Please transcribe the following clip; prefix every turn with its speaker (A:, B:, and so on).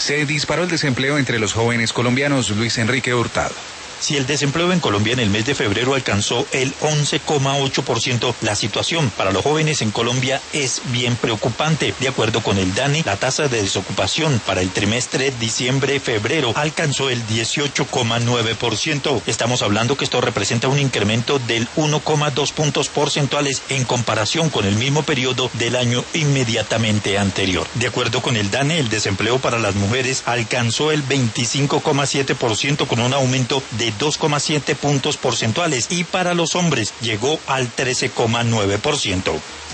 A: Se disparó el desempleo entre los jóvenes colombianos. Luis Enrique Hurtado.
B: Si el desempleo en Colombia en el mes de febrero alcanzó el 11,8%, la situación para los jóvenes en Colombia es bien preocupante. De acuerdo con el DANE, la tasa de desocupación para el trimestre diciembre-febrero alcanzó el 18,9%. Estamos hablando que esto representa un incremento del 1,2 puntos porcentuales en comparación con el mismo periodo del año inmediatamente anterior. De acuerdo con el DANE, el desempleo para las mujeres alcanzó el 25,7% con un aumento de 2,7 puntos porcentuales y para los hombres llegó al 13,9%.